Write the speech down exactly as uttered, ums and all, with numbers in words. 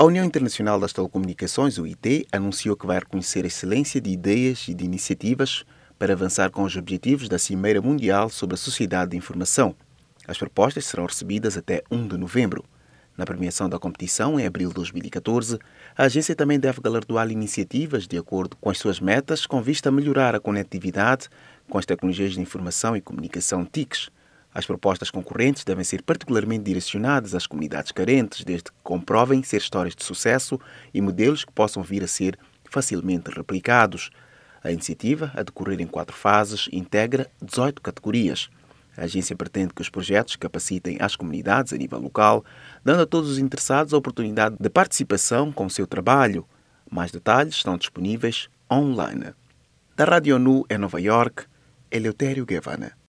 A União Internacional das Telecomunicações, o I T, anunciou que vai reconhecer a excelência de ideias e de iniciativas para avançar com os objetivos da Cimeira Mundial sobre a Sociedade de Informação. As propostas serão recebidas até primeiro de novembro. Na premiação da competição, em abril de dois mil e catorze, a agência também deve galardoar iniciativas de acordo com as suas metas, com vista a melhorar a conectividade com as tecnologias de informação e comunicação T I Cs. As propostas concorrentes devem ser particularmente direcionadas às comunidades carentes, desde que comprovem ser histórias de sucesso e modelos que possam vir a ser facilmente replicados. A iniciativa, a decorrer em quatro fases, integra dezoito categorias. A agência pretende que os projetos capacitem as comunidades a nível local, dando a todos os interessados a oportunidade de participação com o seu trabalho. Mais detalhes estão disponíveis online. Da Rádio ONU em Nova York, Eleutério Guevara.